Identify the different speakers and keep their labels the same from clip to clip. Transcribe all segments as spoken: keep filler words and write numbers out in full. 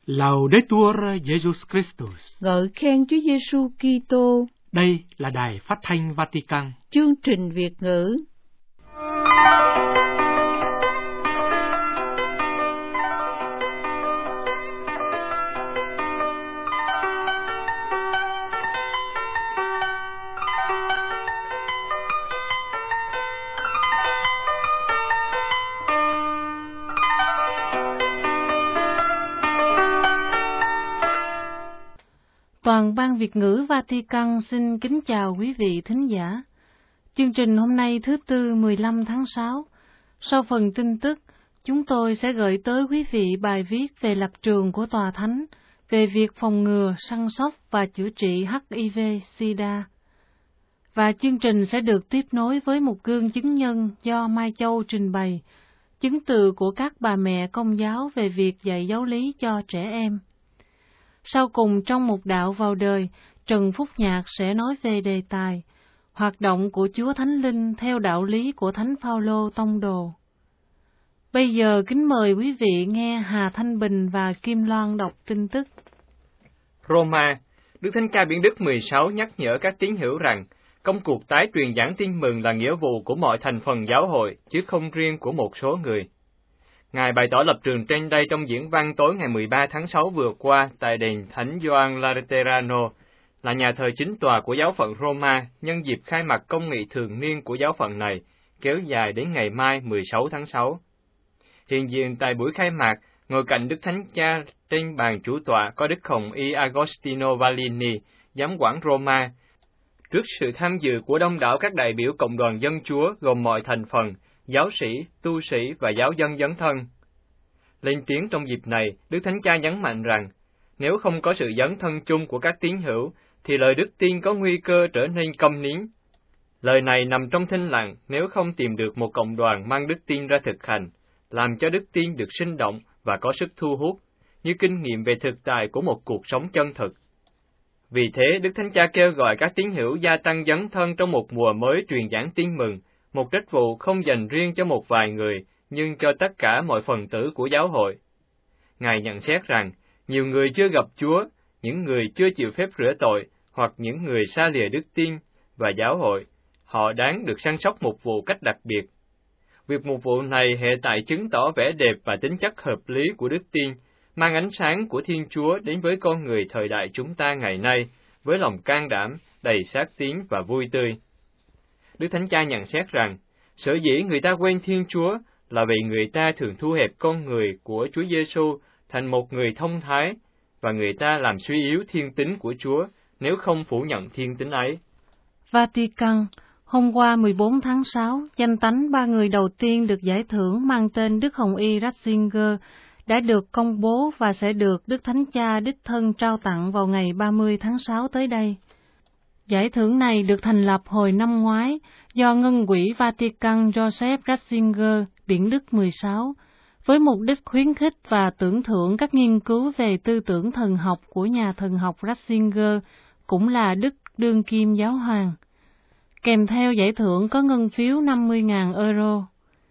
Speaker 1: Laudetur Jesus Christus.
Speaker 2: Ngợi khen Chúa Giêsu Kitô.
Speaker 1: Đây là Đài Phát thanh Vatican.
Speaker 2: Chương trình Việt ngữ.
Speaker 3: Toàn ban Việt ngữ Vatican xin kính chào quý vị thính giả. Chương trình hôm nay thứ Tư mười lăm tháng sáu. Sau phần tin tức, chúng tôi sẽ gửi tới quý vị bài viết về lập trường của Tòa Thánh về việc phòng ngừa, săn sóc và chữa trị H I V-Sida. Và chương trình sẽ được tiếp nối với một gương chứng nhân do Mai Châu trình bày, chứng từ của các bà mẹ Công giáo về việc dạy giáo lý cho trẻ em. Sau cùng trong một đạo vào đời, Trần Phúc Nhạc sẽ nói về đề tài hoạt động của Chúa Thánh Linh theo đạo lý của Thánh Phaolô Tông Đồ. Bây giờ kính mời quý vị nghe Hà Thanh Bình và Kim Loan đọc tin tức.
Speaker 4: Roma, Đức Thánh Cha Biển Đức mười sáu nhắc nhở các tín hữu rằng công cuộc tái truyền giảng tin mừng là nghĩa vụ của mọi thành phần giáo hội, chứ không riêng của một số người. Ngài bày tỏ lập trường trên đây trong diễn văn tối ngày mười ba tháng sáu vừa qua tại đền Thánh Gioan Laterano, là nhà thờ chính tòa của giáo phận Roma, nhân dịp khai mạc công nghị thường niên của giáo phận này, kéo dài đến ngày mai mười sáu tháng sáu. Hiện diện tại buổi khai mạc, ngồi cạnh Đức Thánh Cha trên bàn chủ tọa có Đức Hồng Y Agostino Vallini, giám quản Roma. Trước sự tham dự của đông đảo các đại biểu cộng đoàn dân Chúa gồm mọi thành phần, giáo sĩ, tu sĩ và giáo dân dấn thân. Lên tiếng trong dịp này, Đức Thánh Cha nhấn mạnh rằng, nếu không có sự dấn thân chung của các tín hữu, thì lời đức tin có nguy cơ trở nên câm nín. Lời này nằm trong thinh lặng nếu không tìm được một cộng đoàn mang đức tin ra thực hành, làm cho đức tin được sinh động và có sức thu hút, như kinh nghiệm về thực tại của một cuộc sống chân thực. Vì thế, Đức Thánh Cha kêu gọi các tín hữu gia tăng dấn thân trong một mùa mới truyền giảng tin mừng, một trách vụ không dành riêng cho một vài người, nhưng cho tất cả mọi phần tử của giáo hội. Ngài nhận xét rằng, nhiều người chưa gặp Chúa, những người chưa chịu phép rửa tội, hoặc những người xa lìa đức tin và giáo hội, họ đáng được săn sóc mục vụ cách đặc biệt. Việc mục vụ này hệ tại chứng tỏ vẻ đẹp và tính chất hợp lý của đức tin, mang ánh sáng của Thiên Chúa đến với con người thời đại chúng ta ngày nay, với lòng can đảm, đầy xác tín và vui tươi. Đức Thánh Cha nhận xét rằng, sở dĩ người ta quên Thiên Chúa là vì người ta thường thu hẹp con người của Chúa Giêsu thành một người thông thái, và người ta làm suy yếu thiên tính của Chúa nếu không phủ nhận thiên tính ấy.
Speaker 3: Vatican, hôm qua mười bốn tháng sáu, danh tánh ba người đầu tiên được giải thưởng mang tên Đức Hồng Y Ratzinger đã được công bố và sẽ được Đức Thánh Cha đích thân trao tặng vào ngày ba mươi tháng sáu tới đây. Giải thưởng này được thành lập hồi năm ngoái do Ngân quỹ Vatican Joseph Ratzinger, Biển Đức mười sáu, với mục đích khuyến khích và tưởng thưởng các nghiên cứu về tư tưởng thần học của nhà thần học Ratzinger, cũng là Đức Đương Kim Giáo Hoàng. Kèm theo giải thưởng có ngân phiếu năm mươi nghìn euro.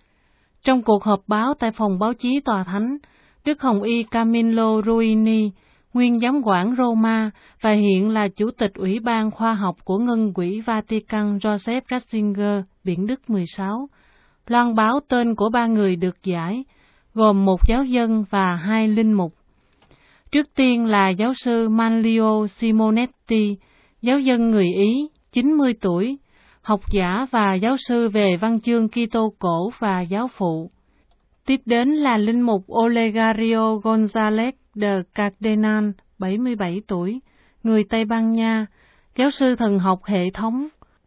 Speaker 3: Trong cuộc họp báo tại phòng báo chí Tòa Thánh, Đức Hồng Y Camillo Ruini, nguyên giám quản Roma và hiện là Chủ tịch Ủy ban Khoa học của Ngân quỹ Vatican Joseph Ratzinger, Biển Đức mười sáu, loan báo tên của ba người được giải, gồm một giáo dân và hai linh mục. Trước tiên là giáo sư Manlio Simonetti, giáo dân người Ý, chín mươi tuổi, học giả và giáo sư về văn chương Kitô cổ và giáo phụ. Tiếp đến là linh mục Olegario González de Cardenal, bảy mươi bảy tuổi, người Tây Ban Nha, giáo sư thần học hệ thống.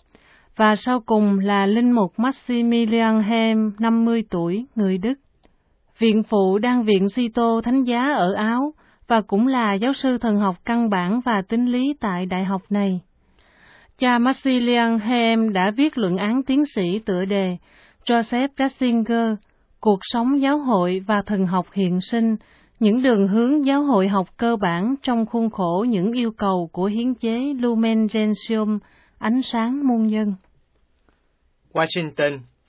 Speaker 3: Và sau cùng là linh mục Maximilian Hem, năm mươi tuổi, người Đức, viện phụ Đan viện Sito Thánh giá ở Áo, và cũng là giáo sư thần học căn bản và tín lý tại đại học này. Cha Maximilian Hem đã viết luận án tiến sĩ tựa đề Joseph Ratzinger, Cuộc sống giáo hội và thần học hiện sinh, những đường hướng giáo hội học cơ bản trong khuôn khổ những yêu cầu của hiến chế Lumen Gentium, ánh sáng muôn dân.
Speaker 4: Washington,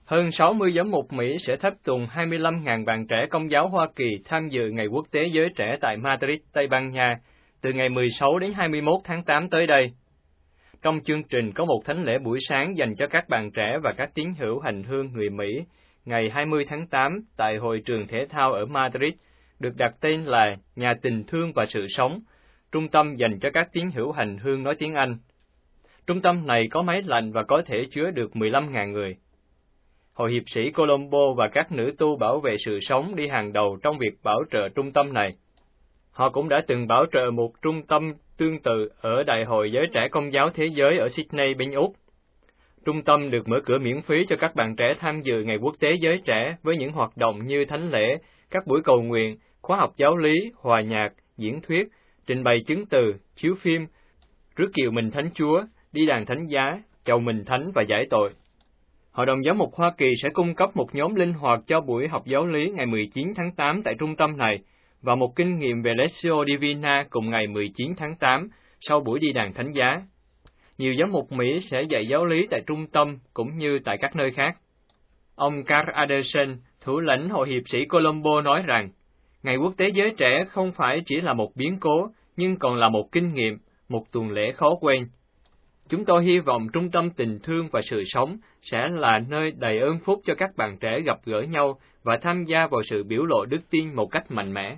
Speaker 4: Hơn sáu mươi giám mục Mỹ sẽ tháp tùng hai mươi lăm nghìn bạn trẻ Công giáo Hoa Kỳ tham dự Ngày Quốc tế Giới Trẻ tại Madrid, Tây Ban Nha, từ ngày mười sáu đến hai mươi mốt tháng tám tới đây. Trong chương trình có một thánh lễ buổi sáng dành cho các bạn trẻ và các tín hữu hành hương người Mỹ, ngày hai mươi tháng tám tại hội trường thể thao ở Madrid, được đặt tên là Nhà Tình Thương và Sự Sống, trung tâm dành cho các tín hữu hành hương nói tiếng Anh. Trung tâm này có máy lạnh và có thể chứa được mười lăm nghìn người. Hội hiệp sĩ Colombo và các nữ tu bảo vệ sự sống đi hàng đầu trong việc bảo trợ trung tâm này. Họ cũng đã từng bảo trợ một trung tâm tương tự ở Đại hội Giới Trẻ Công giáo Thế giới ở Sydney, bên Úc. Trung tâm được mở cửa miễn phí cho các bạn trẻ tham dự Ngày Quốc tế Giới Trẻ với những hoạt động như thánh lễ, các buổi cầu nguyện, khóa học giáo lý, hòa nhạc, diễn thuyết, trình bày chứng từ, chiếu phim, rước kiệu mình Thánh Chúa, đi đàn thánh giá, chầu mình thánh và giải tội. Hội đồng Giám mục Hoa Kỳ sẽ cung cấp một nhóm linh hoạt cho buổi học giáo lý ngày mười chín tháng tám tại trung tâm này, và một kinh nghiệm về Lectio Divina cùng ngày mười chín tháng tám sau buổi đi đàn thánh giá. Nhiều giám mục Mỹ sẽ dạy giáo lý tại trung tâm cũng như tại các nơi khác. Ông Carl Anderson, thủ lãnh Hội hiệp sĩ Colombo nói rằng, Ngày Quốc tế Giới Trẻ không phải chỉ là một biến cố, nhưng còn là một kinh nghiệm, một tuần lễ khó quên. Chúng tôi hy vọng Trung tâm Tình Thương và Sự Sống sẽ là nơi đầy ơn phúc cho các bạn trẻ gặp gỡ nhau và tham gia vào sự biểu lộ đức tin một cách mạnh mẽ.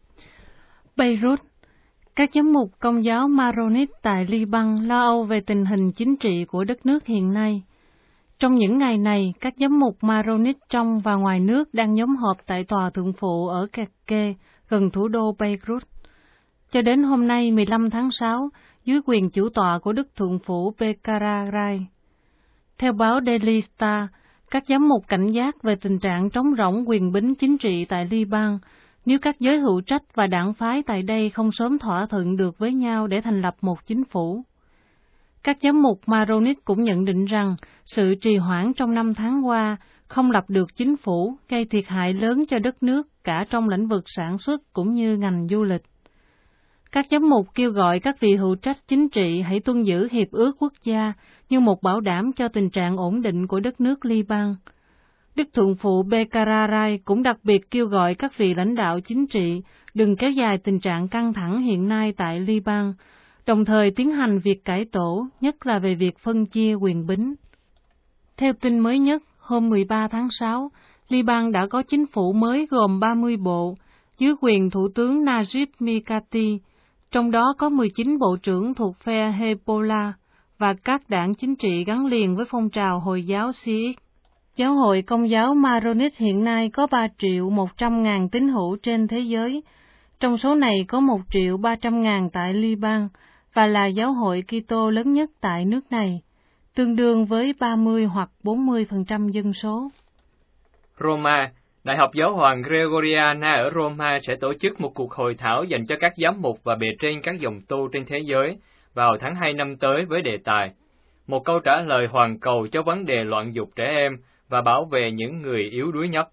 Speaker 3: Beirut, các giám mục Công giáo Maronit tại Liban lo âu về tình hình chính trị của đất nước hiện nay. Trong những ngày này, các giám mục Maronit trong và ngoài nước đang nhóm họp tại tòa thượng phụ ở Keke, gần thủ đô Beirut. Cho đến hôm nay mười lăm tháng sáu, dưới quyền chủ tọa của Đức Thượng phụ Bekararai. Theo báo Daily Star, các giám mục cảnh giác về tình trạng trống rỗng quyền bính chính trị tại Liban nếu các giới hữu trách và đảng phái tại đây không sớm thỏa thuận được với nhau để thành lập một chính phủ. Các giám mục Maronit cũng nhận định rằng sự trì hoãn trong năm tháng qua không lập được chính phủ gây thiệt hại lớn cho đất nước cả trong lĩnh vực sản xuất cũng như ngành du lịch. Các giám mục kêu gọi các vị hữu trách chính trị hãy tuân giữ Hiệp ước Quốc gia như một bảo đảm cho tình trạng ổn định của đất nước Liban. Đức Thượng phụ Bekararai cũng đặc biệt kêu gọi các vị lãnh đạo chính trị đừng kéo dài tình trạng căng thẳng hiện nay tại Liban, đồng thời tiến hành việc cải tổ, nhất là về việc phân chia quyền bính. Theo tin mới nhất, hôm mười ba tháng sáu, Liban đã có chính phủ mới gồm ba mươi bộ, dưới quyền Thủ tướng Najib Mikati, trong đó có mười chín bộ trưởng thuộc phe Hezbollah và các đảng chính trị gắn liền với phong trào Hồi giáo Shiite. Giáo hội Công giáo Maronit hiện nay có ba triệu một trăm ngàn tín hữu trên thế giới, trong số này có một triệu ba trăm ngàn tại Liban và là giáo hội Kitô lớn nhất tại nước này, tương đương với ba mươi hoặc bốn mươi phần trăm dân số.
Speaker 4: Roma, Đại học Giáo hoàng Gregoriana ở Roma sẽ tổ chức một cuộc hội thảo dành cho các giám mục và bề trên các dòng tu trên thế giới vào tháng hai năm tới với đề tài một câu trả lời hoàn cầu cho vấn đề loạn dục trẻ em và bảo vệ những người yếu đuối nhất.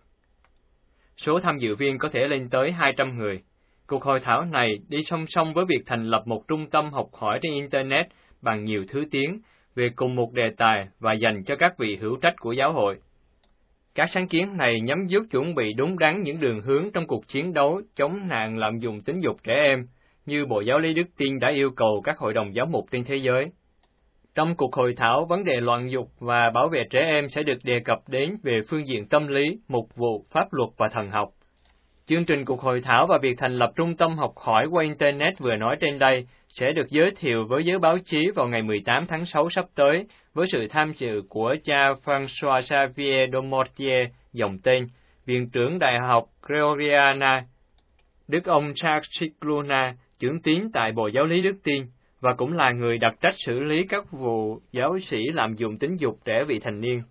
Speaker 4: Số tham dự viên có thể lên tới hai trăm người. Cuộc hội thảo này đi song song với việc thành lập một trung tâm học hỏi trên Internet bằng nhiều thứ tiếng về cùng một đề tài và dành cho các vị hữu trách của giáo hội. Các sáng kiến này nhằm giúp chuẩn bị đúng đắn những đường hướng trong cuộc chiến đấu chống nạn lạm dụng tính dục trẻ em, như Bộ Giáo lý Đức Tin đã yêu cầu các hội đồng giáo mục trên thế giới. Trong cuộc hội thảo, vấn đề loạn dục và bảo vệ trẻ em sẽ được đề cập đến về phương diện tâm lý, mục vụ, pháp luật và thần học. Chương trình cuộc hội thảo và việc thành lập trung tâm học hỏi qua Internet vừa nói trên đây sẽ được giới thiệu với giới báo chí vào ngày mười tám tháng sáu sắp tới, với sự tham dự của cha François Xavier Domortier, dòng tên, Viện trưởng Đại học Gregoriana, Đức ông Charles Cicluna, trưởng tín tại Bộ Giáo lý Đức Tin, và cũng là người đặc trách xử lý các vụ giáo sĩ lạm dụng tính dục trẻ vị thành niên.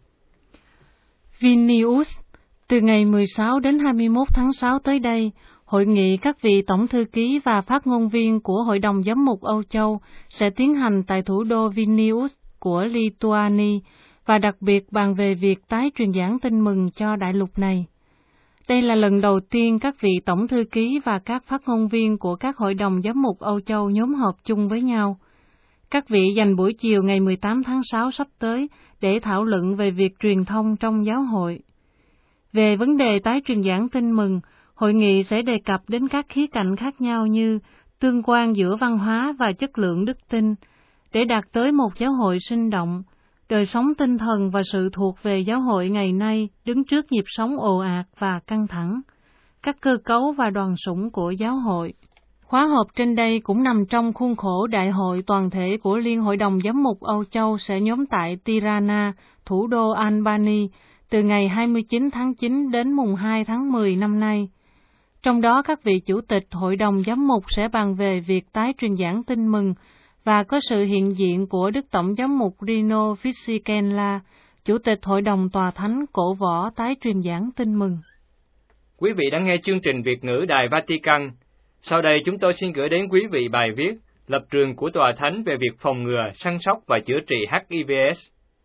Speaker 3: Vilnius, từ ngày mười sáu đến hai mươi mốt tháng sáu tới đây, hội nghị các vị tổng thư ký và phát ngôn viên của Hội đồng Giám mục Âu Châu sẽ tiến hành tại thủ đô Vilnius của Lithuania và đặc biệt bàn về việc tái truyền giảng tin mừng cho đại lục này. Đây là lần đầu tiên các vị tổng thư ký và các phát ngôn viên của các hội đồng giám mục Âu Châu nhóm họp chung với nhau. Các vị dành buổi chiều ngày mười tám tháng sáu sắp tới để thảo luận về việc truyền thông trong giáo hội. Về vấn đề tái truyền giảng tin mừng, hội nghị sẽ đề cập đến các khía cạnh khác nhau như tương quan giữa văn hóa và chất lượng đức tin, để đạt tới một giáo hội sinh động. Đời sống tinh thần và sự thuộc về giáo hội ngày nay đứng trước nhịp sống ồ ạt và căng thẳng, các cơ cấu và đoàn sủng của giáo hội. Khóa họp trên đây cũng nằm trong khuôn khổ Đại hội toàn thể của Liên Hội đồng Giám mục Âu Châu sẽ nhóm tại Tirana, thủ đô Albany, từ ngày hai mươi chín tháng chín đến mùng hai tháng mười năm nay. Trong đó các vị chủ tịch Hội đồng Giám mục sẽ bàn về việc tái truyền giảng tin mừng và có sự hiện diện của Đức Tổng Giám mục Rino Fisichella, Chủ tịch Hội đồng Tòa Thánh cổ võ tái truyền giảng tin mừng.
Speaker 4: Quý vị đang nghe chương trình Việt ngữ Đài Vatican. Sau đây chúng tôi xin gửi đến quý vị bài viết Lập trường của Tòa Thánh về việc phòng ngừa, săn sóc và chữa trị H I V S.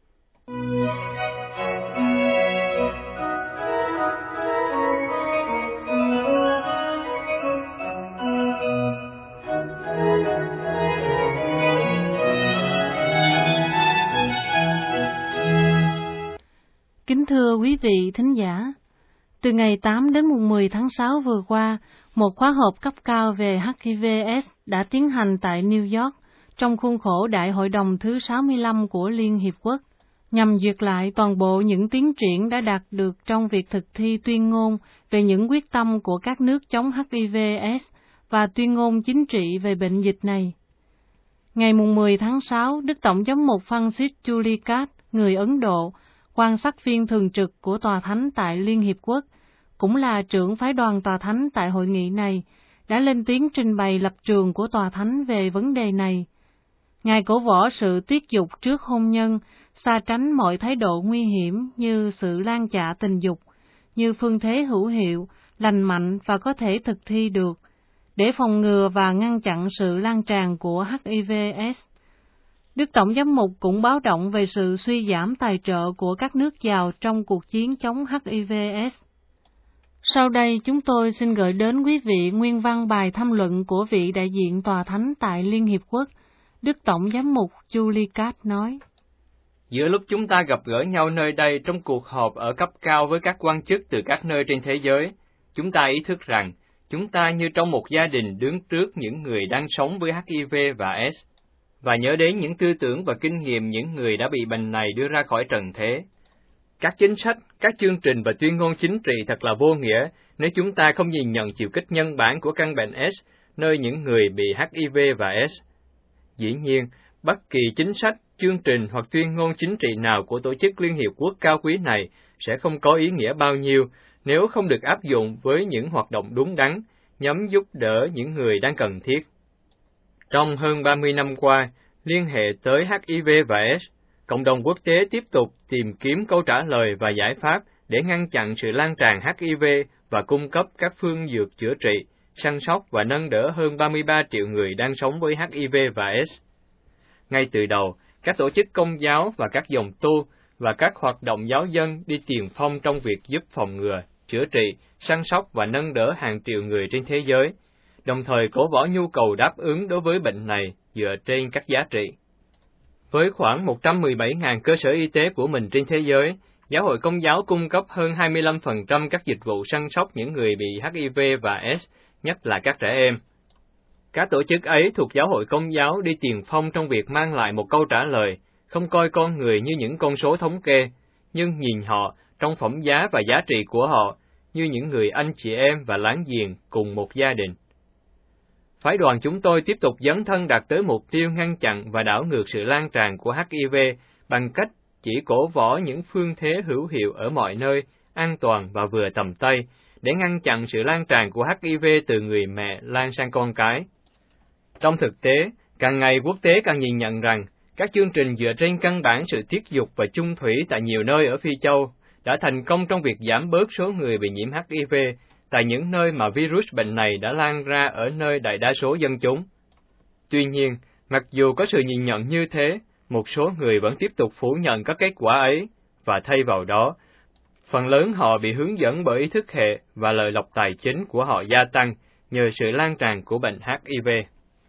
Speaker 3: Kính thưa quý vị thính giả, từ ngày tám đến mùng mười tháng sáu vừa qua, một khóa họp cấp cao về H I V S đã tiến hành tại New York trong khuôn khổ Đại hội đồng thứ sáu mươi lăm của Liên Hiệp Quốc, nhằm duyệt lại toàn bộ những tiến triển đã đạt được trong việc thực thi tuyên ngôn về những quyết tâm của các nước chống H I V S và tuyên ngôn chính trị về bệnh dịch này. Ngày mùng mười tháng sáu, Đức Tổng Giám mục Francis Julicat, người Ấn Độ, quan sát viên thường trực của Tòa Thánh tại Liên Hiệp Quốc, cũng là trưởng phái đoàn Tòa Thánh tại hội nghị này, đã lên tiếng trình bày lập trường của Tòa Thánh về vấn đề này. Ngài cổ võ sự tiết dục trước hôn nhân, xa tránh mọi thái độ nguy hiểm như sự lan chạ tình dục, như phương thế hữu hiệu, lành mạnh và có thể thực thi được, để phòng ngừa và ngăn chặn sự lan tràn của H I V S. Đức Tổng Giám mục cũng báo động về sự suy giảm tài trợ của các nước giàu trong cuộc chiến chống H I V S. Sau đây chúng tôi xin gửi đến quý vị nguyên văn bài tham luận của vị đại diện Tòa Thánh tại Liên Hiệp Quốc, Đức Tổng Giám mục Julicat nói:
Speaker 4: Giữa lúc chúng ta gặp gỡ nhau nơi đây trong cuộc họp ở cấp cao với các quan chức từ các nơi trên thế giới, chúng ta ý thức rằng chúng ta như trong một gia đình đứng trước những người đang sống với H I V và S, và nhớ đến những tư tưởng và kinh nghiệm những người đã bị bệnh này đưa ra khỏi trần thế. Các chính sách, các chương trình và tuyên ngôn chính trị thật là vô nghĩa nếu chúng ta không nhìn nhận chiều kích nhân bản của căn bệnh S nơi những người bị H I V và S. Dĩ nhiên, bất kỳ chính sách, chương trình hoặc tuyên ngôn chính trị nào của Tổ chức Liên Hiệp Quốc cao quý này sẽ không có ý nghĩa bao nhiêu nếu không được áp dụng với những hoạt động đúng đắn, nhằm giúp đỡ những người đang cần thiết. Trong hơn ba mươi năm qua, liên hệ tới H I V và S, cộng đồng quốc tế tiếp tục tìm kiếm câu trả lời và giải pháp để ngăn chặn sự lan tràn H I V và cung cấp các phương dược chữa trị, săn sóc và nâng đỡ hơn ba mươi ba triệu người đang sống với H I V và S. Ngay từ đầu, các tổ chức công giáo và các dòng tu và các hoạt động giáo dân đi tiền phong trong việc giúp phòng ngừa, chữa trị, săn sóc và nâng đỡ hàng triệu người trên thế giới, đồng thời cổ võ nhu cầu đáp ứng đối với bệnh này dựa trên các giá trị. Với khoảng một trăm mười bảy nghìn cơ sở y tế của mình trên thế giới, Giáo hội Công giáo cung cấp hơn hai mươi lăm phần trăm các dịch vụ săn sóc những người bị H I V và S, nhất là các trẻ em. Các tổ chức ấy thuộc Giáo hội Công giáo đi tiền phong trong việc mang lại một câu trả lời, không coi con người như những con số thống kê, nhưng nhìn họ trong phẩm giá và giá trị của họ như những người anh chị em và láng giềng cùng một gia đình. Phái đoàn chúng tôi tiếp tục dấn thân đạt tới mục tiêu ngăn chặn và đảo ngược sự lan tràn của H I V bằng cách chỉ cổ võ những phương thế hữu hiệu ở mọi nơi, an toàn và vừa tầm tay, để ngăn chặn sự lan tràn của H I V từ người mẹ lan sang con cái. Trong thực tế, càng ngày quốc tế càng nhìn nhận rằng, các chương trình dựa trên căn bản sự tiết dục và chung thủy tại nhiều nơi ở Phi Châu đã thành công trong việc giảm bớt số người bị nhiễm H I V tại những nơi mà virus bệnh này đã lan ra ở nơi đại đa số dân chúng. Tuy nhiên, mặc dù có sự nhìn nhận như thế, một số người vẫn tiếp tục phủ nhận các kết quả ấy, và thay vào đó, phần lớn họ bị hướng dẫn bởi ý thức hệ và lời lọc tài chính của họ gia tăng nhờ sự lan tràn của bệnh H I V.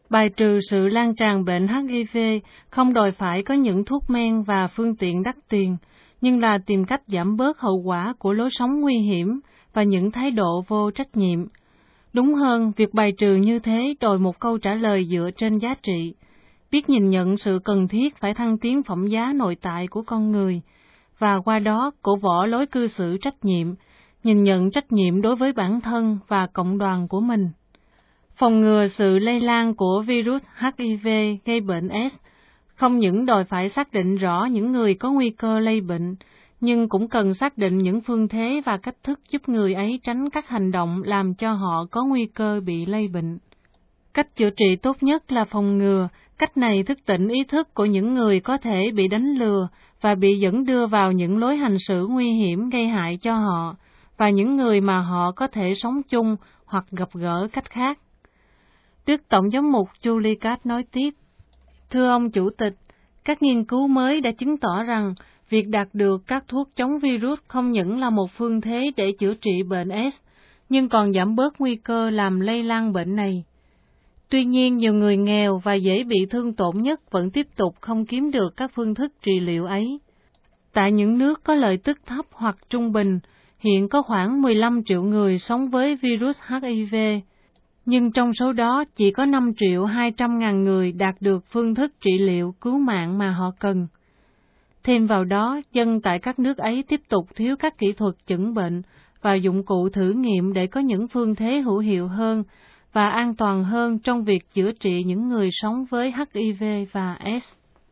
Speaker 3: Bài trừ sự lan tràn bệnh H I V không đòi phải có những thuốc men và phương tiện đắt tiền, nhưng là tìm cách giảm bớt hậu quả của lối sống nguy hiểm và những thái độ vô trách nhiệm. Đúng hơn, việc bài trừ như thế đòi một câu trả lời dựa trên giá trị, biết nhìn nhận sự cần thiết phải thăng tiến phẩm giá nội tại của con người, và qua đó cổ võ lối cư xử trách nhiệm, nhìn nhận trách nhiệm đối với bản thân và cộng đoàn của mình. Phòng ngừa sự lây lan của virus H I V gây bệnh AIDS không những đòi phải xác định rõ những người có nguy cơ lây bệnh, nhưng cũng cần xác định những phương thế và cách thức giúp người ấy tránh các hành động làm cho họ có nguy cơ bị lây bệnh. Cách chữa trị tốt nhất là phòng ngừa. Cách này thức tỉnh ý thức của những người có thể bị đánh lừa và bị dẫn đưa vào những lối hành xử nguy hiểm gây hại cho họ, và những người mà họ có thể sống chung hoặc gặp gỡ cách khác. Đức Tổng giám mục Julie Catt nói tiếp, thưa ông Chủ tịch, các nghiên cứu mới đã chứng tỏ rằng việc đạt được các thuốc chống virus không những là một phương thế để chữa trị bệnh AIDS, nhưng còn giảm bớt nguy cơ làm lây lan bệnh này. Tuy nhiên, nhiều người nghèo và dễ bị thương tổn nhất vẫn tiếp tục không kiếm được các phương thức trị liệu ấy. Tại những nước có lợi tức thấp hoặc trung bình, hiện có khoảng mười lăm triệu người sống với virus H I V, nhưng trong số đó chỉ có năm triệu hai trăm ngàn người đạt được phương thức trị liệu cứu mạng mà họ cần. Thêm vào đó, dân tại các nước ấy tiếp tục thiếu các kỹ thuật chẩn bệnh và dụng cụ thử nghiệm để có những phương thế hữu hiệu hơn và an toàn hơn trong việc chữa trị những người sống với H I V và AIDS.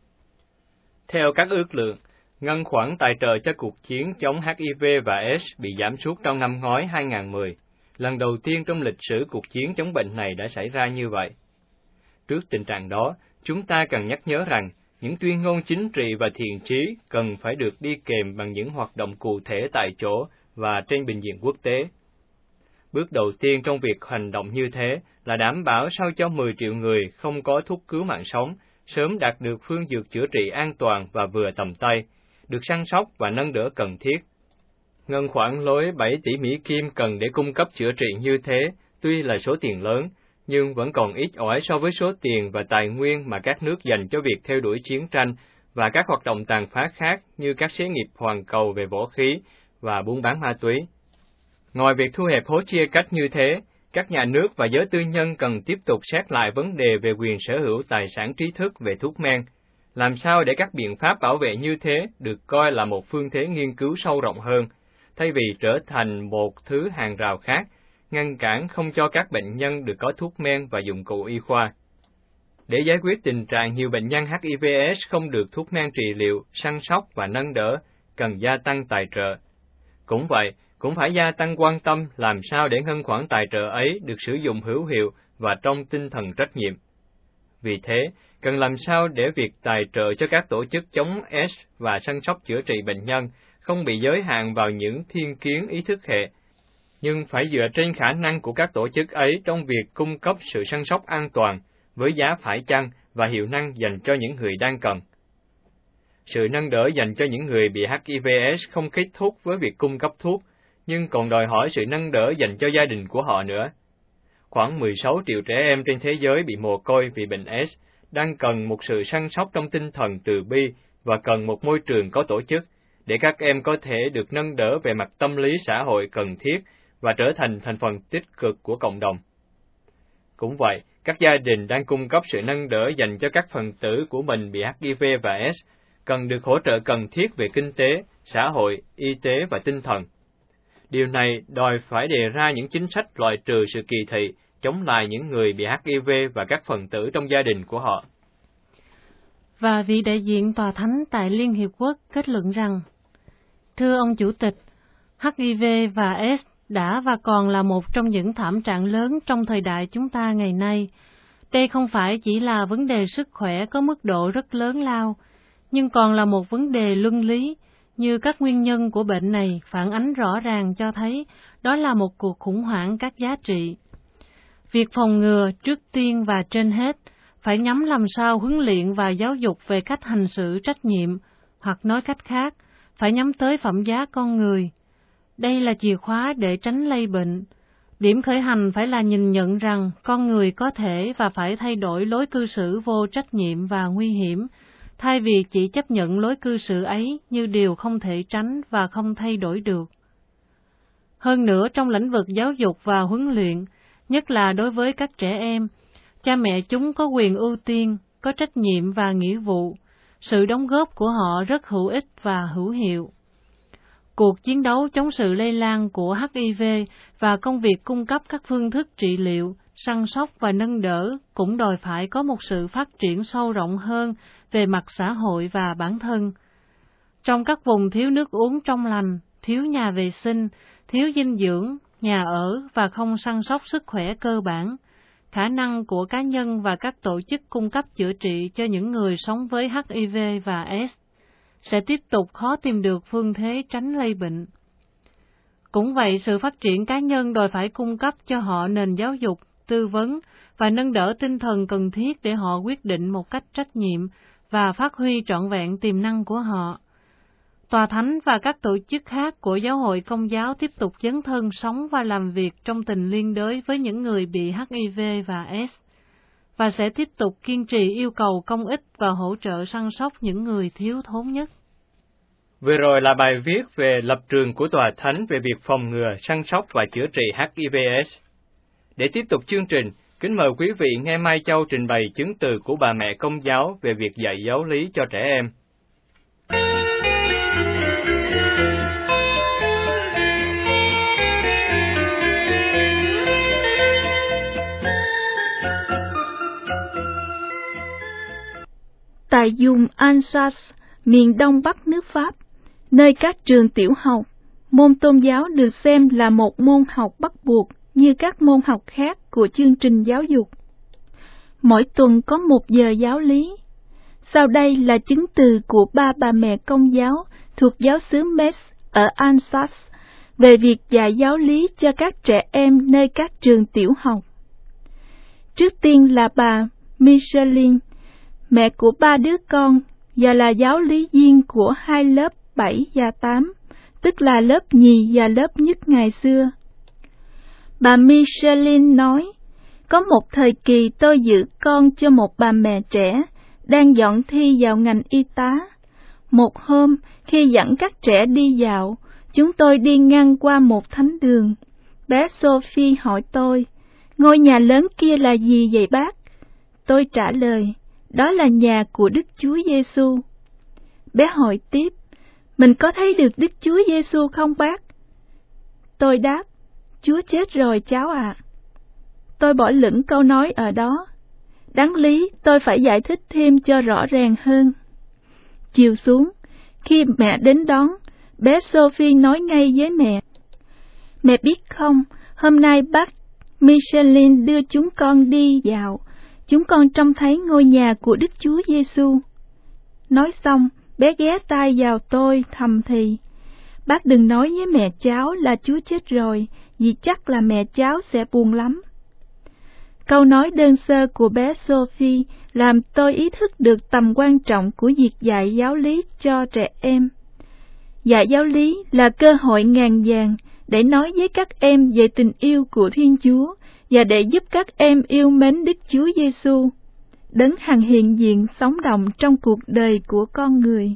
Speaker 4: Theo các ước lượng, ngân khoản tài trợ cho cuộc chiến chống H I V và AIDS bị giảm sút trong năm ngoái hai nghìn không trăm mười. Lần đầu tiên trong lịch sử cuộc chiến chống bệnh này đã xảy ra như vậy. Trước tình trạng đó, chúng ta cần nhắc nhớ rằng những tuyên ngôn chính trị và thiện chí cần phải được đi kèm bằng những hoạt động cụ thể tại chỗ và trên bình diện quốc tế. Bước đầu tiên trong việc hành động như thế là đảm bảo sao cho mười triệu người không có thuốc cứu mạng sống, sớm đạt được phương dược chữa trị an toàn và vừa tầm tay, được săn sóc và nâng đỡ cần thiết. Ngân khoản lối bảy tỷ Mỹ Kim cần để cung cấp chữa trị như thế, tuy là số tiền lớn, nhưng vẫn còn ít ỏi so với số tiền và tài nguyên mà các nước dành cho việc theo đuổi chiến tranh và các hoạt động tàn phá khác như các xí nghiệp hoàn cầu về võ khí và buôn bán ma túy. Ngoài việc thu hẹp hố chia cách như thế, các nhà nước và giới tư nhân cần tiếp tục xét lại vấn đề về quyền sở hữu tài sản trí thức về thuốc men. Làm sao để các biện pháp bảo vệ như thế được coi là một phương thế nghiên cứu sâu rộng hơn, thay vì trở thành một thứ hàng rào khác, ngăn cản không cho các bệnh nhân được có thuốc men và dụng cụ y khoa. Để giải quyết tình trạng nhiều bệnh nhân H I V A S không được thuốc men trị liệu, săn sóc và nâng đỡ, cần gia tăng tài trợ. Cũng vậy, cũng phải gia tăng quan tâm làm sao để ngân khoản tài trợ ấy được sử dụng hữu hiệu và trong tinh thần trách nhiệm. Vì thế, cần làm sao để việc tài trợ cho các tổ chức chống AIDS và săn sóc chữa trị bệnh nhân không bị giới hạn vào những thiên kiến ý thức hệ, nhưng phải dựa trên khả năng của các tổ chức ấy trong việc cung cấp sự săn sóc an toàn, với giá phải chăng và hiệu năng dành cho những người đang cần. Sự nâng đỡ dành cho những người bị H I V A S không kết thúc với việc cung cấp thuốc, nhưng còn đòi hỏi sự nâng đỡ dành cho gia đình của họ nữa. Khoảng mười sáu triệu trẻ em trên thế giới bị mồ côi vì bệnh AIDS, đang cần một sự săn sóc trong tinh thần từ bi và cần một môi trường có tổ chức, để các em có thể được nâng đỡ về mặt tâm lý xã hội cần thiết và trở thành thành phần tích cực của cộng đồng. Cũng vậy, các gia đình đang cung cấp sự nâng đỡ dành cho các phần tử của mình bị H I V và AIDS, cần được hỗ trợ cần thiết về kinh tế, xã hội, y tế và tinh thần. Điều này đòi phải đề ra những chính sách loại trừ sự kỳ thị, chống lại những người bị H I V và các phần tử trong gia đình của họ.
Speaker 3: Và vị đại diện Tòa Thánh tại Liên Hiệp Quốc kết luận rằng, thưa ông Chủ tịch, H I V và AIDS đã và còn là một trong những thảm trạng lớn trong thời đại chúng ta ngày nay. Đây không phải chỉ là vấn đề sức khỏe có mức độ rất lớn lao, nhưng còn là một vấn đề luân lý, như các nguyên nhân của bệnh này phản ánh rõ ràng cho thấy đó là một cuộc khủng hoảng các giá trị. Việc phòng ngừa trước tiên và trên hết phải nhắm làm sao huấn luyện và giáo dục về cách hành xử trách nhiệm, hoặc nói cách khác, phải nhắm tới phẩm giá con người. Đây là chìa khóa để tránh lây bệnh. Điểm khởi hành phải là nhìn nhận rằng con người có thể và phải thay đổi lối cư xử vô trách nhiệm và nguy hiểm, thay vì chỉ chấp nhận lối cư xử ấy như điều không thể tránh và không thay đổi được. Hơn nữa, trong lĩnh vực giáo dục và huấn luyện, nhất là đối với các trẻ em, cha mẹ chúng có quyền ưu tiên, có trách nhiệm và nghĩa vụ. Sự đóng góp của họ rất hữu ích và hữu hiệu. Cuộc chiến đấu chống sự lây lan của H I V và công việc cung cấp các phương thức trị liệu, săn sóc và nâng đỡ cũng đòi phải có một sự phát triển sâu rộng hơn về mặt xã hội và bản thân. Trong các vùng thiếu nước uống trong lành, thiếu nhà vệ sinh, thiếu dinh dưỡng, nhà ở và không săn sóc sức khỏe cơ bản, khả năng của cá nhân và các tổ chức cung cấp chữa trị cho những người sống với H I V và AIDS sẽ tiếp tục khó tìm được phương thế tránh lây bệnh. Cũng vậy, sự phát triển cá nhân đòi phải cung cấp cho họ nền giáo dục, tư vấn và nâng đỡ tinh thần cần thiết để họ quyết định một cách trách nhiệm và phát huy trọn vẹn tiềm năng của họ. Tòa Thánh và các tổ chức khác của Giáo hội Công giáo tiếp tục dấn thân sống và làm việc trong tình liên đới với những người bị H I V và AIDS, và sẽ tiếp tục kiên trì yêu cầu công ích và hỗ trợ săn sóc những người thiếu thốn nhất.
Speaker 4: Vừa rồi là bài viết về lập trường của Tòa Thánh về việc phòng ngừa, săn sóc và chữa trị H I V AIDS. Để tiếp tục chương trình, kính mời quý vị nghe Mai Châu trình bày chứng từ của bà mẹ Công giáo về việc dạy giáo lý cho trẻ em.
Speaker 2: Tại vùng Alsace, miền đông bắc nước Pháp, nơi các trường tiểu học, môn tôn giáo được xem là một môn học bắt buộc như các môn học khác của chương trình giáo dục. Mỗi tuần có một giờ giáo lý. Sau đây là chứng từ của ba bà mẹ Công giáo thuộc giáo xứ Metz ở Alsace về việc dạy giáo lý cho các trẻ em nơi các trường tiểu học. Trước tiên là bà Micheline, mẹ của ba đứa con và là giáo lý viên của hai lớp bảy và tám, tức là lớp nhì và lớp nhất ngày xưa. Bà Micheline nói, có một thời kỳ tôi giữ con cho một bà mẹ trẻ đang dọn thi vào ngành y tá. Một hôm, khi dẫn các trẻ đi dạo, chúng tôi đi ngang qua một thánh đường. Bé Sophie hỏi tôi, ngôi nhà lớn kia là gì vậy bác? Tôi trả lời, đó là nhà của Đức Chúa Giêsu. Bé hỏi tiếp, mình có thấy được Đức Chúa Giêsu không bác? Tôi đáp, Chúa chết rồi cháu ạ. À. Tôi bỏ lửng câu nói ở đó. Đáng lý tôi phải giải thích thêm cho rõ ràng hơn. Chiều xuống, khi mẹ đến đón, bé Sophie nói ngay với mẹ, mẹ biết không, hôm nay bác Micheline đưa chúng con đi dạo, chúng con trông thấy ngôi nhà của Đức Chúa Giêsu. Nói xong, bé ghé tai vào tôi thầm thì, bác đừng nói với mẹ cháu là Chúa chết rồi, vì chắc là mẹ cháu sẽ buồn lắm. Câu nói đơn sơ của bé Sophie làm tôi ý thức được tầm quan trọng của việc dạy giáo lý cho trẻ em. Dạy giáo lý là cơ hội ngàn vàng để nói với các em về tình yêu của Thiên Chúa và để giúp các em yêu mến Đức Chúa Giêsu, đấng hằng hiện diện sống động trong cuộc đời của con người.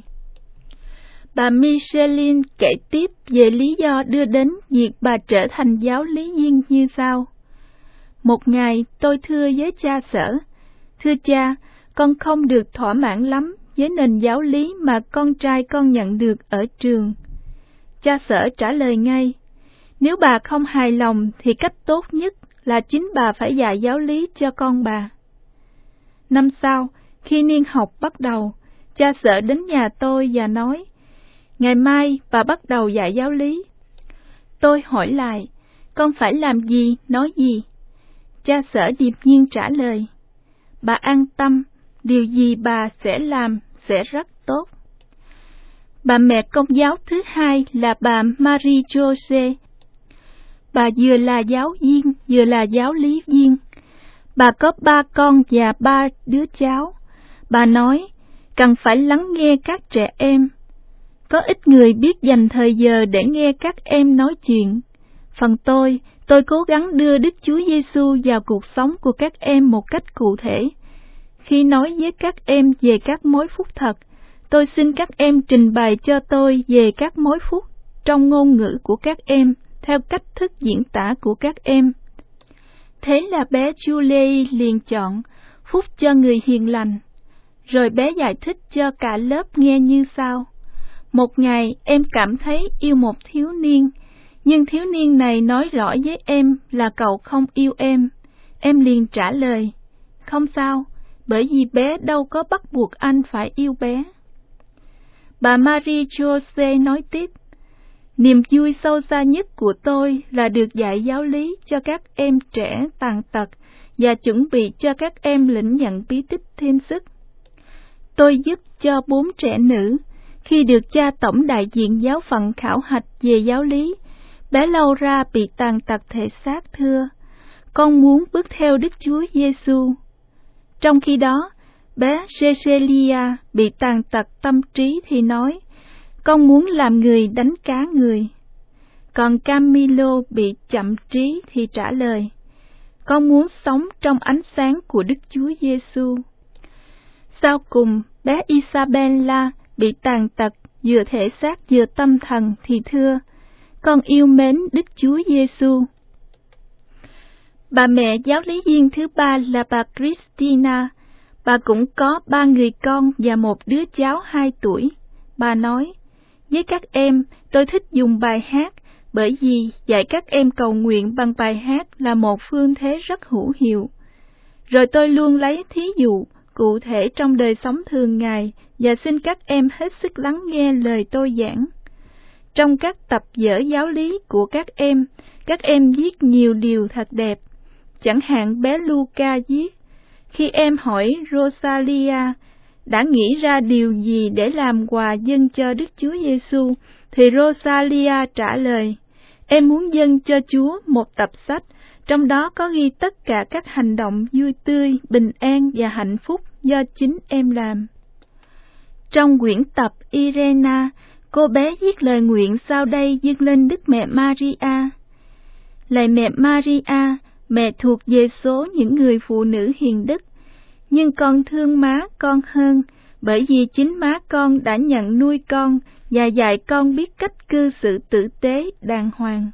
Speaker 2: Bà Micheline kể tiếp về lý do đưa đến việc bà trở thành giáo lý viên như sau. Một ngày tôi thưa với cha xở, thưa cha, con không được thỏa mãn lắm với nền giáo lý mà con trai con nhận được ở trường. Cha xở trả lời ngay, nếu bà không hài lòng thì cách tốt nhất là chính bà phải dạy giáo lý cho con bà. Năm sau, khi niên học bắt đầu, cha xở đến nhà tôi và nói, ngày mai bà bắt đầu dạy giáo lý. Tôi hỏi lại, con phải làm gì, nói gì? Cha xở điềm nhiên trả lời, bà an tâm, điều gì bà sẽ làm sẽ rất tốt. Bà mẹ Công giáo thứ hai là bà Marie Jose. Bà vừa là giáo viên, vừa là giáo lý viên. Bà có ba con và ba đứa cháu. Bà nói, cần phải lắng nghe các trẻ em. Có ít người biết dành thời giờ để nghe các em nói chuyện. Phần tôi Tôi cố gắng đưa Đức Chúa Giêsu vào cuộc sống của các em một cách cụ thể. Khi nói với các em về các mối phúc thật, tôi xin các em trình bày cho tôi về các mối phúc trong ngôn ngữ của các em, theo cách thức diễn tả của các em. Thế là bé Julie liền chọn phúc cho người hiền lành. Rồi bé giải thích cho cả lớp nghe như sau. Một ngày em cảm thấy yêu một thiếu niên, nhưng thiếu niên này nói rõ với em là cậu không yêu em. Em liền trả lời, không sao, bởi vì bé đâu có bắt buộc anh phải yêu bé. Bà Marie Jose nói tiếp, niềm vui sâu xa nhất của tôi là được dạy giáo lý cho các em trẻ tàn tật và chuẩn bị cho các em lĩnh nhận bí tích thêm sức. Tôi giúp cho bốn trẻ nữ, khi được cha tổng đại diện giáo phận khảo hạch về giáo lý, bé Laura bị tàn tật thể xác thưa, con muốn bước theo Đức Chúa Giêsu. Trong khi đó, bé Cecilia bị tàn tật tâm trí thì nói, con muốn làm người đánh cá người. Còn Camilo bị chậm trí thì trả lời, con muốn sống trong ánh sáng của Đức Chúa Giêsu. Sau cùng, bé Isabella bị tàn tật vừa thể xác vừa tâm thần thì thưa, con yêu mến Đức Chúa Giêsu. Bà mẹ giáo lý viên thứ ba là bà Christina. Bà cũng có ba người con và một đứa cháu hai tuổi. Bà nói, với các em, tôi thích dùng bài hát, bởi vì dạy các em cầu nguyện bằng bài hát là một phương thế rất hữu hiệu. Rồi tôi luôn lấy thí dụ cụ thể trong đời sống thường ngày và xin các em hết sức lắng nghe lời tôi giảng. Trong các tập vở giáo lý của các em, các em viết nhiều điều thật đẹp. Chẳng hạn bé Luca viết, khi em hỏi Rosalia đã nghĩ ra điều gì để làm quà dâng cho Đức Chúa Giêsu, thì Rosalia trả lời, em muốn dâng cho Chúa một tập sách, trong đó có ghi tất cả các hành động vui tươi, bình an và hạnh phúc do chính em làm. Trong quyển tập Irena, cô bé viết lời nguyện sau đây dâng lên Đức Mẹ Maria. Lạy Mẹ Maria, mẹ thuộc về số những người phụ nữ hiền đức, nhưng con thương má con hơn, bởi vì chính má con đã nhận nuôi con và dạy con biết cách cư xử tử tế, đàng hoàng.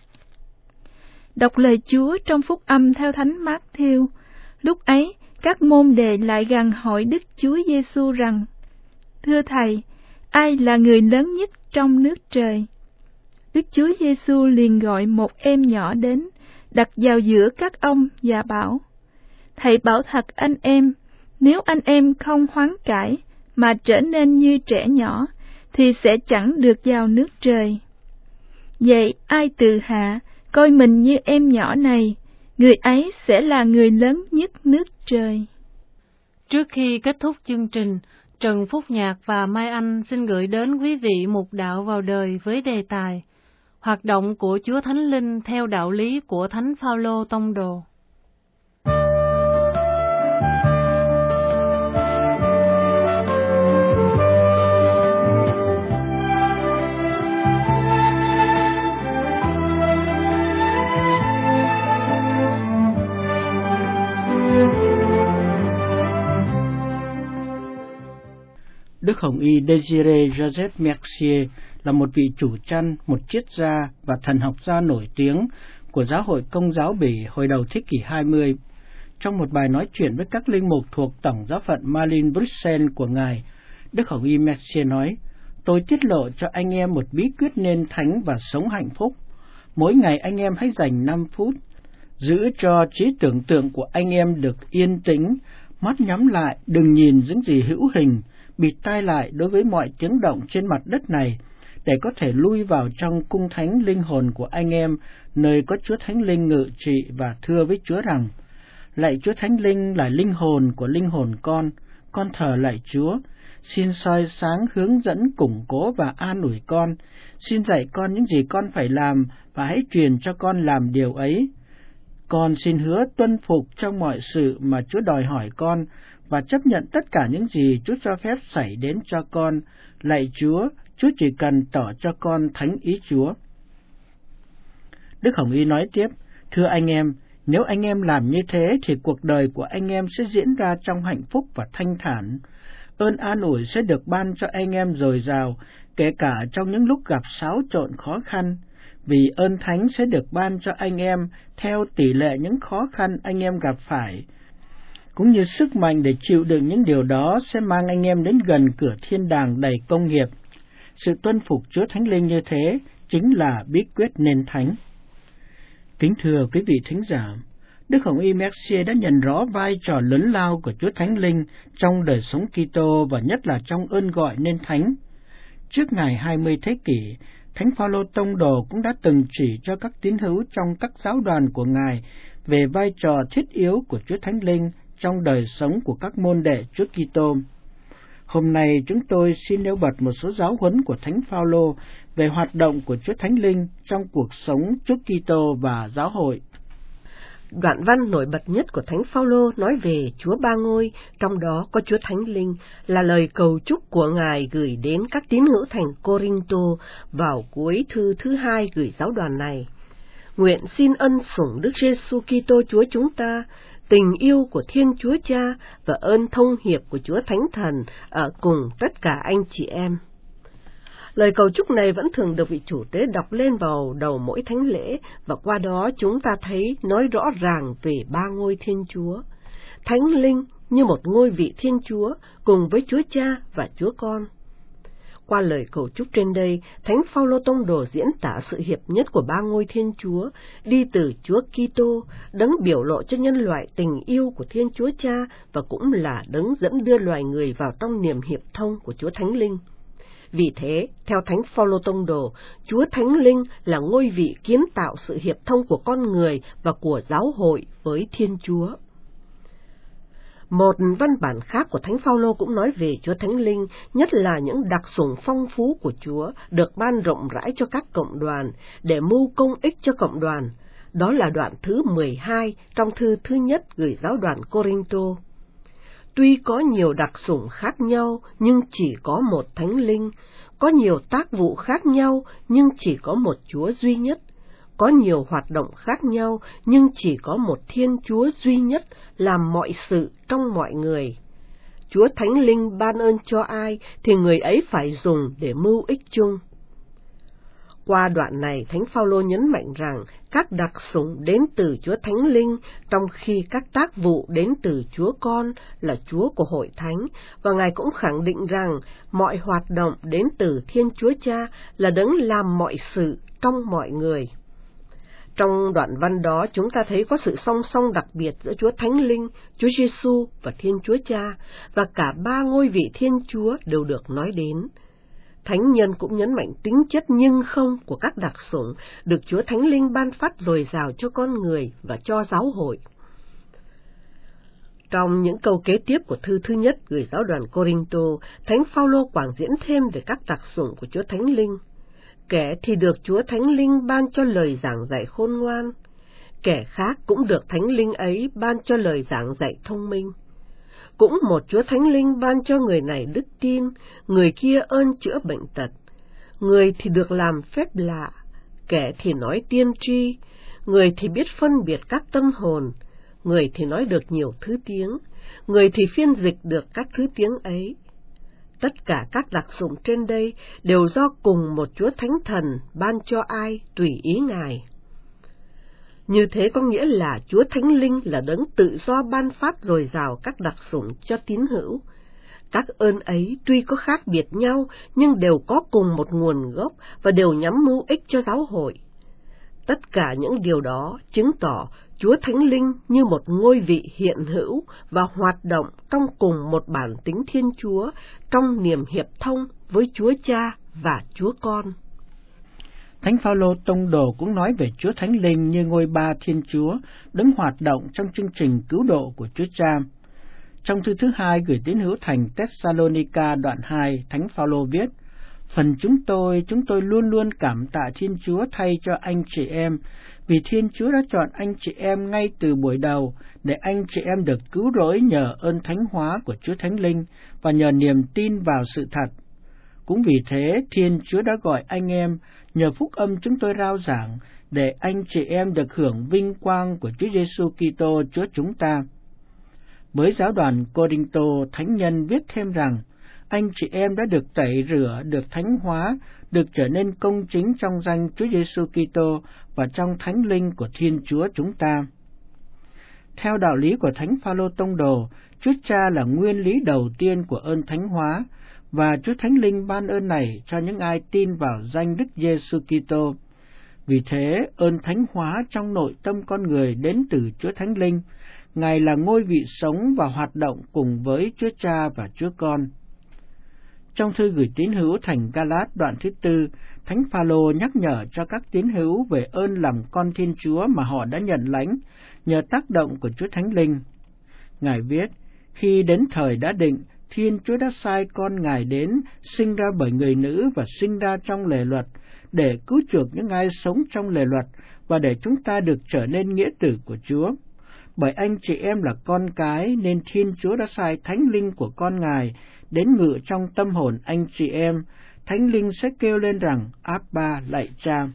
Speaker 2: Đọc lời Chúa trong phúc âm theo Thánh Mát-thiêu. Lúc ấy, các môn đệ lại gằn hỏi Đức Chúa Giêsu rằng, thưa Thầy, ai là người lớn nhất trong nước trời? Đức Chúa Giêsu liền gọi một em nhỏ đến, đặt vào giữa các ông và bảo, Thầy bảo thật anh em, nếu anh em không hoán cải mà trở nên như trẻ nhỏ, thì sẽ chẳng được vào nước trời. Vậy ai tự hạ, coi mình như em nhỏ này, người ấy sẽ là người lớn nhất nước trời.
Speaker 3: Trước khi kết thúc chương trình, Trần Phúc Nhạc và Mai Anh xin gửi đến quý vị mục đạo vào đời với đề tài Hoạt động của Chúa Thánh Linh theo đạo lý của Thánh Phaolô Tông Đồ.
Speaker 5: Đức Hồng Y Désiré Joseph Mercier là một vị chủ chăn, một triết gia và thần học gia nổi tiếng của giáo hội Công giáo Bỉ hồi đầu thế kỷ hai mươi. Trong một bài nói chuyện với các linh mục thuộc Tổng giáo phận Malines Bruxelles của Ngài, Đức Hồng Y Mercier nói, tôi tiết lộ cho anh em một bí quyết nên thánh và sống hạnh phúc. Mỗi ngày anh em hãy dành năm phút, giữ cho trí tưởng tượng của anh em được yên tĩnh, mắt nhắm lại, đừng nhìn những gì hữu hình, bịt tai lại đối với mọi tiếng động trên mặt đất này, để có thể lui vào trong cung thánh linh hồn của anh em, nơi có Chúa Thánh Linh ngự trị, và thưa với Chúa rằng, lạy Chúa Thánh Linh là linh hồn của linh hồn con, con thờ lạy Chúa, xin soi sáng, hướng dẫn, củng cố và an ủi con, xin dạy con những gì con phải làm và hãy truyền cho con làm điều ấy. Con xin hứa tuân phục trong mọi sự mà Chúa đòi hỏi con, và chấp nhận tất cả những gì Chúa cho phép xảy đến cho con. Lạy Chúa, Chúa chỉ cần tỏ cho con thánh ý Chúa. Đức Hồng Y nói tiếp, Thưa anh em, nếu anh em làm như thế thì cuộc đời của anh em sẽ diễn ra trong hạnh phúc và thanh thản. Ơn an ủi sẽ được ban cho anh em dồi dào, kể cả trong những lúc gặp xáo trộn khó khăn, vì ơn thánh sẽ được ban cho anh em theo tỷ lệ những khó khăn anh em gặp phải, cũng như sức mạnh để chịu đựng những điều đó sẽ mang anh em đến gần cửa thiên đàng đầy công nghiệp. Sự tuân phục Chúa Thánh Linh như thế chính là bí quyết nên thánh. Kính thưa quý vị thính giả, Đức Hồng Y Mercier đã nhận rõ vai trò lớn lao của Chúa Thánh Linh trong đời sống Kitô và nhất là trong ơn gọi nên thánh. Trước ngày hai mươi thế kỷ, Thánh Phaolô Tông Đồ cũng đã từng chỉ cho các tín hữu trong các giáo đoàn của Ngài về vai trò thiết yếu của Chúa Thánh Linh trong đời sống của các môn đệ Chúa Kitô. Hôm nay chúng tôi xin nêu bật một số giáo huấn của Thánh Phaolô về hoạt động của Chúa Thánh Linh trong cuộc sống Chúa Kitô và giáo hội.
Speaker 6: Đoạn văn nổi bật nhất của Thánh Phaolô nói về Chúa Ba Ngôi, trong đó có Chúa Thánh Linh, là lời cầu chúc của Ngài gửi đến các tín hữu thành Cô-rinh-tô vào cuối thư thứ hai gửi giáo đoàn này. Nguyện xin ân sủng Đức Giêsu Kitô Chúa chúng ta, tình yêu của Thiên Chúa Cha và ơn thông hiệp của Chúa Thánh Thần ở cùng tất cả anh chị em. Lời cầu chúc này vẫn thường được vị chủ tế đọc lên vào đầu mỗi thánh lễ, và qua đó chúng ta thấy nói rõ ràng về ba ngôi Thiên Chúa. Thánh Linh như một ngôi vị Thiên Chúa cùng với Chúa Cha và Chúa Con. Qua lời cầu chúc trên đây, Thánh Phaolô Tông Đồ diễn tả sự hiệp nhất của ba ngôi Thiên Chúa, đi từ Chúa Kitô, đấng biểu lộ cho nhân loại tình yêu của Thiên Chúa Cha và cũng là đấng dẫn đưa loài người vào trong niềm hiệp thông của Chúa Thánh Linh. Vì thế, theo Thánh Phaolô Tông Đồ, Chúa Thánh Linh là ngôi vị kiến tạo sự hiệp thông của con người và của giáo hội với Thiên Chúa. Một văn bản khác của Thánh Phaolô cũng nói về Chúa Thánh Linh, nhất là những đặc sủng phong phú của Chúa được ban rộng rãi cho các cộng đoàn để mưu công ích cho cộng đoàn. Đó là đoạn thứ mười hai trong thư thứ nhất gửi giáo đoàn Cô-rinh-tô. Tuy có nhiều đặc sủng khác nhau, nhưng chỉ có một Thánh Linh, có nhiều tác vụ khác nhau, nhưng chỉ có một Chúa duy nhất, có nhiều hoạt động khác nhau, nhưng chỉ có một Thiên Chúa duy nhất làm mọi sự trong mọi người. Chúa Thánh Linh ban ơn cho ai, thì người ấy phải dùng để mưu ích chung. Qua đoạn này, Thánh Phaolô nhấn mạnh rằng các đặc sủng đến từ Chúa Thánh Linh, trong khi các tác vụ đến từ Chúa Con là Chúa của Hội Thánh, và Ngài cũng khẳng định rằng mọi hoạt động đến từ Thiên Chúa Cha là đấng làm mọi sự trong mọi người. Trong đoạn văn đó, chúng ta thấy có sự song song đặc biệt giữa Chúa Thánh Linh, Chúa Giêsu và Thiên Chúa Cha, và cả ba ngôi vị Thiên Chúa đều được nói đến. Thánh nhân cũng nhấn mạnh tính chất nhưng không của các đặc sủng được Chúa Thánh Linh ban phát dồi dào cho con người và cho giáo hội. Trong những câu kế tiếp của thư thứ nhất gửi giáo đoàn Cô-rinh-tô, Thánh Phaolô quảng diễn thêm về các đặc sủng của Chúa Thánh Linh. Kẻ thì được Chúa Thánh Linh ban cho lời giảng dạy khôn ngoan, kẻ khác cũng được Thánh Linh ấy ban cho lời giảng dạy thông minh. Cũng một Chúa Thánh Linh ban cho người này đức tin, người kia ơn chữa bệnh tật. Người thì được làm phép lạ, kẻ thì nói tiên tri, người thì biết phân biệt các tâm hồn, người thì nói được nhiều thứ tiếng, người thì phiên dịch được các thứ tiếng ấy. Tất cả các đặc sủng trên đây đều do cùng một Chúa Thánh Thần ban cho ai tùy ý Ngài. Như thế có nghĩa là Chúa Thánh Linh là đấng tự do ban phát dồi dào các đặc sủng cho tín hữu. Các ơn ấy tuy có khác biệt nhau, nhưng đều có cùng một nguồn gốc và đều nhắm mưu ích cho giáo hội. Tất cả những điều đó chứng tỏ Chúa Thánh Linh như một ngôi vị hiện hữu và hoạt động trong cùng một bản tính Thiên Chúa, trong niềm hiệp thông với Chúa Cha và Chúa Con.
Speaker 5: Thánh Phaolô Tông Đồ cũng nói về Chúa Thánh Linh như ngôi ba Thiên Chúa, đứng hoạt động trong chương trình cứu độ của Chúa Cha. Trong thư thứ hai gửi tín hữu thành Thessalonica đoạn hai, Thánh Phaolô viết: Phần chúng tôi, chúng tôi luôn luôn cảm tạ Thiên Chúa thay cho anh chị em, vì Thiên Chúa đã chọn anh chị em ngay từ buổi đầu, để anh chị em được cứu rỗi nhờ ơn thánh hóa của Chúa Thánh Linh và nhờ niềm tin vào sự thật. Cũng vì thế, Thiên Chúa đã gọi anh em, nhờ phúc âm chúng tôi rao giảng, để anh chị em được hưởng vinh quang của Chúa Giêsu Kitô Chúa chúng ta. Với giáo đoàn Cô-rinh-tô, thánh nhân viết thêm rằng, anh chị em đã được tẩy rửa, được thánh hóa, được trở nên công chính trong danh Chúa Giêsu Kitô và trong thánh linh của Thiên Chúa chúng ta. Theo đạo lý của Thánh Phaolô Tông Đồ, Chúa Cha là nguyên lý đầu tiên của ơn thánh hóa, và Chúa Thánh Linh ban ơn này cho những ai tin vào danh Đức Giêsu Kitô. Vì thế, ơn thánh hóa trong nội tâm con người đến từ Chúa Thánh Linh. Ngài là ngôi vị sống và hoạt động cùng với Chúa Cha và Chúa Con. Trong thư gửi tín hữu thành Ga-lát đoạn thứ tư, Thánh Phaolô nhắc nhở cho các tín hữu về ơn làm con Thiên Chúa mà họ đã nhận lãnh nhờ tác động của Chúa Thánh Linh. Ngài viết, khi đến thời đã định, Thiên Chúa đã sai con Ngài đến, sinh ra bởi người nữ và sinh ra trong lề luật, để cứu chuộc những ai sống trong lề luật và để chúng ta được trở nên nghĩa tử của Chúa. Bởi anh chị em là con cái nên Thiên Chúa đã sai Thánh Linh của con Ngài đến ngự trong tâm hồn anh chị em. Thánh Linh sẽ kêu lên rằng Abba, lạy Cha.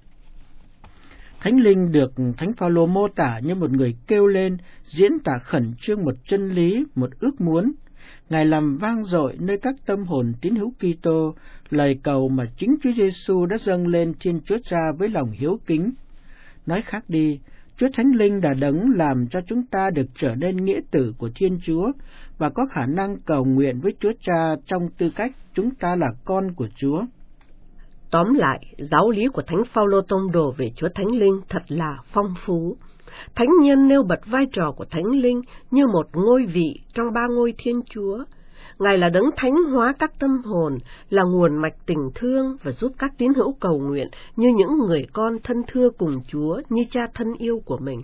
Speaker 5: Thánh Linh được Thánh Phaolô mô tả như một người kêu lên, diễn tả khẩn trương một chân lý, một ước muốn. Ngài làm vang dội nơi các tâm hồn tín hữu Kitô lời cầu mà chính Chúa Giêsu đã dâng lên Thiên Chúa Cha với lòng hiếu kính. Nói khác đi, Chúa Thánh Linh đã đấng làm cho chúng ta được trở nên nghĩa tử của Thiên Chúa và có khả năng cầu nguyện với Chúa Cha trong tư cách chúng ta là con của Chúa.
Speaker 6: Tóm lại, giáo lý của Thánh Phaolô Tông Đồ về Chúa Thánh Linh thật là phong phú. Thánh nhân nêu bật vai trò của Thánh Linh như một ngôi vị trong ba ngôi Thiên Chúa. Ngài là đấng thánh hóa các tâm hồn, là nguồn mạch tình thương và giúp các tín hữu cầu nguyện như những người con thân thưa cùng Chúa, như Cha thân yêu của mình.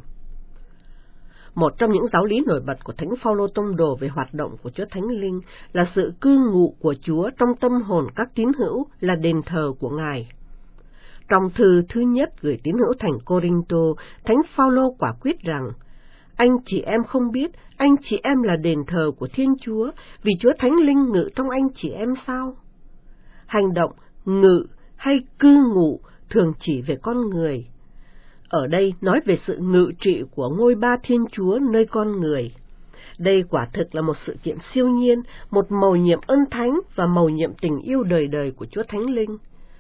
Speaker 6: Một trong những giáo lý nổi bật của Thánh Phaolô Tông Đồ về hoạt động của Chúa Thánh Linh là sự cư ngụ của Chúa trong tâm hồn các tín hữu, là đền thờ của Ngài. Trong thư thứ nhất gửi tín hữu thành Cô-rinh-tô, Thánh Phaolô quả quyết rằng, anh chị em không biết anh chị em là đền thờ của Thiên Chúa vì Chúa Thánh Linh ngự trong anh chị em sao? Hành động ngự hay cư ngụ thường chỉ về con người. Ở đây nói về sự ngự trị của ngôi ba Thiên Chúa nơi con người. Đây quả thực là một sự kiện siêu nhiên, một mầu nhiệm ân thánh và mầu nhiệm tình yêu đời đời của Chúa Thánh Linh.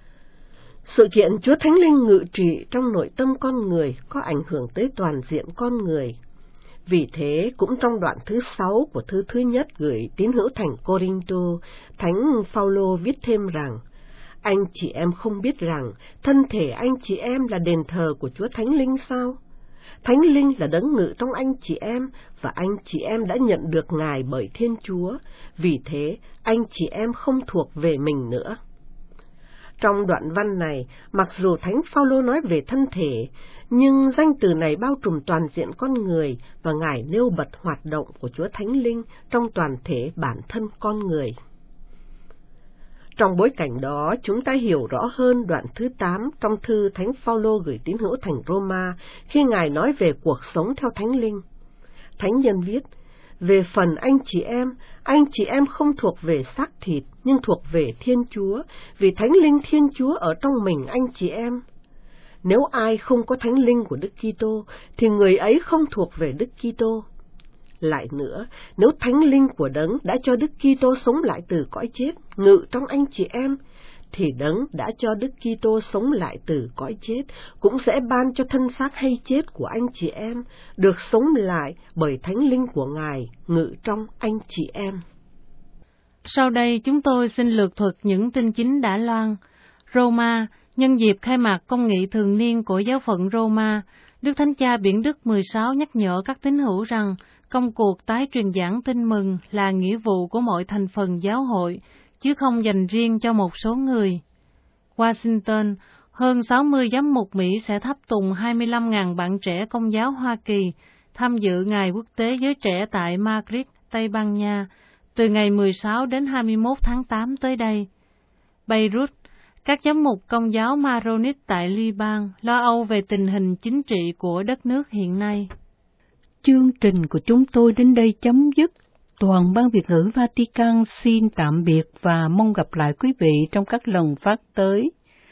Speaker 6: Sự kiện Chúa Thánh Linh ngự trị trong nội tâm con người có ảnh hưởng tới toàn diện con người. Vì thế, cũng trong đoạn thứ sáu của thư thứ nhất gửi tín hữu thành Cô-rinh-tô, Thánh Phaolô viết thêm rằng, anh chị em không biết rằng thân thể anh chị em là đền thờ của Chúa Thánh Linh sao? Thánh Linh là đấng ngự trong anh chị em, và anh chị em đã nhận được Ngài bởi Thiên Chúa, vì thế anh chị em không thuộc về mình nữa. Trong đoạn văn này, mặc dù Thánh Phaolô nói về thân thể, nhưng danh từ này bao trùm toàn diện con người và Ngài nêu bật hoạt động của Chúa Thánh Linh trong toàn thể bản thân con người. Trong bối cảnh đó, chúng ta hiểu rõ hơn đoạn thứ tám trong thư Thánh Phaolô gửi tín hữu thành Roma khi Ngài nói về cuộc sống theo Thánh Linh. Thánh nhân viết, về phần anh chị em, anh chị em không thuộc về xác thịt, nhưng thuộc về Thiên Chúa, vì Thánh Linh Thiên Chúa ở trong mình anh chị em. Nếu ai không có Thánh Linh của Đức Kitô, thì người ấy không thuộc về Đức Kitô. Lại nữa, nếu Thánh Linh của Đấng đã cho Đức Kitô sống lại từ cõi chết, ngự trong anh chị em, thì Đấng đã cho Đức Kitô sống lại từ cõi chết, cũng sẽ ban cho thân xác hay chết của anh chị em, được sống lại bởi Thánh Linh của Ngài, ngự trong anh chị em.
Speaker 3: Sau đây chúng tôi xin lược thuật những tin chính đã loan. Roma, nhân dịp khai mạc công nghị thường niên của giáo phận Roma, Đức Thánh Cha Biển Đức mười sáu nhắc nhở các tín hữu rằng công cuộc tái truyền giảng tin mừng là nghĩa vụ của mọi thành phần giáo hội, chứ không dành riêng cho một số người. Washington, hơn sáu mươi giám mục Mỹ sẽ thắp tùng hai mươi lăm nghìn bạn trẻ Công giáo Hoa Kỳ tham dự Ngày Quốc tế Giới Trẻ tại Madrid, Tây Ban Nha, từ ngày mười sáu đến hai mươi mốt tháng tám tới đây. Beirut, các giám mục Công giáo Maronite tại Liban lo âu về tình hình chính trị của đất nước hiện nay.
Speaker 7: Chương trình của chúng tôi đến đây chấm dứt. Toàn ban Việt ngữ Vatican xin tạm biệt và mong gặp lại quý vị trong các lần phát tới.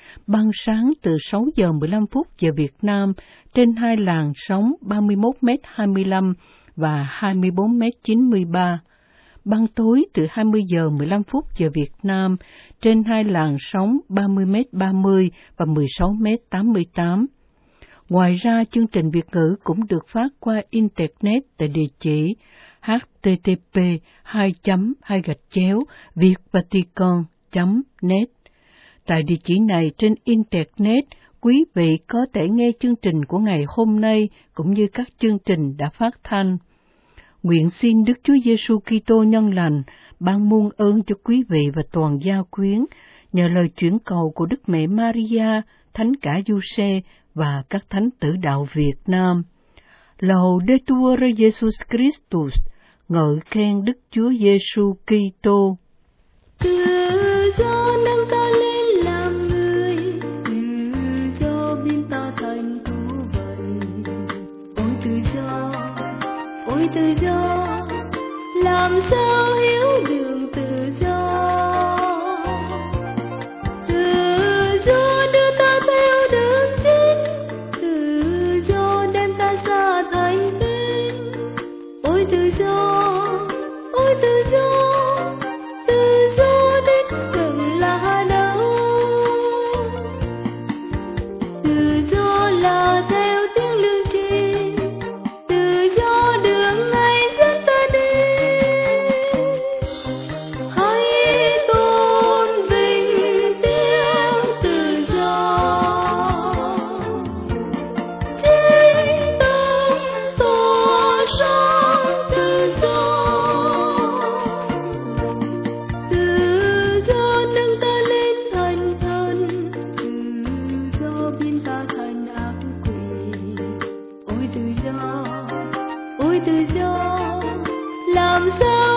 Speaker 7: ban sáng từ sáu giờ mười lăm phút giờ Việt Nam trên hai làn sóng ba mươi mốt mét hai mươi lăm và hai mươi bốn mét chín mươi ba. Ban tối từ hai mươi giờ mười lăm phút giờ Việt Nam trên hai làn sóng ba mươi mét ba mươi và mười sáu mét tám mươi tám. Ngoài ra, chương trình Việt ngữ cũng được phát qua Internet tại địa chỉ h t t p hai chấm hai gạch chéo vietvatican chấm net. Tại địa chỉ này trên Internet, quý vị có thể nghe chương trình của ngày hôm nay cũng như các chương trình đã phát thanh. Nguyện xin Đức Chúa Giêsu Kitô nhân lành ban muôn ơn cho quý vị và toàn gia quyến nhờ lời chuyển cầu của Đức Mẹ Maria, Thánh Cả Giuse và các thánh tử đạo Việt Nam. Laudetur Jesus Christus, ngợi khen Đức Chúa Giêsu Kitô.
Speaker 2: Tự do nâng ta lên làm người, tự do biến ta thành thú vật. Ôi tự do, ôi tự do, làm sao hiểu đường tự do. Tự do đưa ta theo đường chính, tự do đem ta xa thành bên. Ôi tự do, ôi tự do, tự do đích thực là đâu. Tự do là theo tiếng lương tri, tự do đường ngày dẫn ta đi. Hãy tôn vinh tiếng tự do, chính tâm tỏa sáng tự do. Tự do nâng ta lên thành thần, tự do biến ta thành ác quỷ. Ôi tự do, ôi tự do, làm sao